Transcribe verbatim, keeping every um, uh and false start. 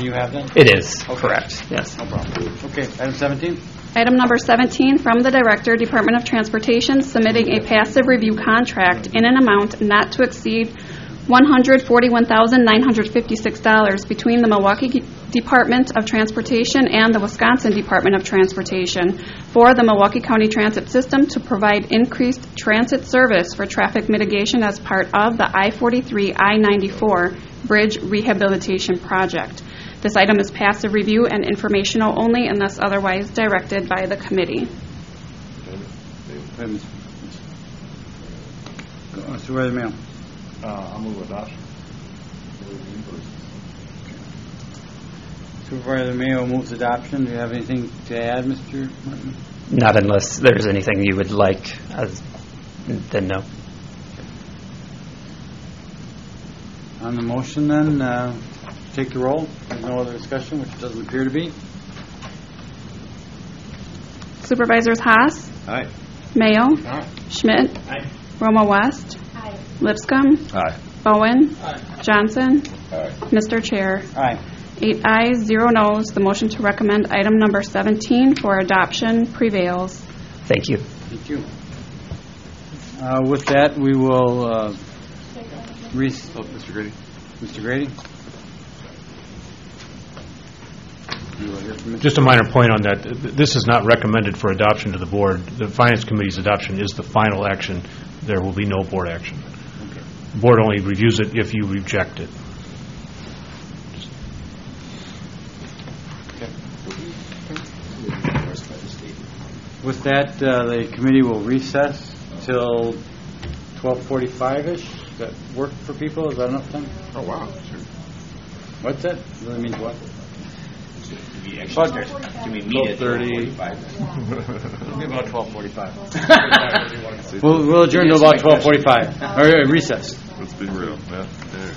you have then? It is, Okay. correct, yes. No problem. Okay, item seventeen? Item number seventeen, from the Director, Department of Transportation, submitting a passive review contract in an amount not to exceed one hundred forty-one thousand nine hundred fifty-six dollars between the Milwaukee Department of Transportation and the Wisconsin Department of Transportation for the Milwaukee County Transit System to provide increased transit service for traffic mitigation as part of the I forty-three I ninety-four Bridge Rehabilitation Project. This item is passive review and informational only unless otherwise directed by the committee. Wait, Miz Go- uh, Supervisor Mayo. Uh, I'll move adoption. Supervisor Mayo moves adoption. Do you have anything to add, Mister Martin? Not unless there's anything you would like, as, then no. On the motion then, uh, take the roll. There's no other discussion, which doesn't appear to be. Supervisors Haas, Aye. Mayo, Aye. Schmidt, Aye. Roma West, Lipscomb, Aye. Bowen, Johnson, Aye. Mister Chair. Aye. Eight ayes, zero noes. The motion to recommend item number seventeen for adoption prevails. Thank you. Thank you. Uh, with that, we will, uh, re- Oh, Mister Grady. Mister Grady? You will hear from Mister Just a minor point on that. This is not recommended for adoption to the board. The Finance Committee's adoption is the final action. There will be no board action. Okay. The board only reviews it if you reject it. With that, uh, the committee will recess till twelve forty-five-ish. Does that work for people? Is that enough time? Oh, wow. Sure. What's that? That means what? twelve thirty. About twelve forty-five. We'll, we'll adjourn to about twelve forty-five. Or uh, recess. Let's be real. Yeah.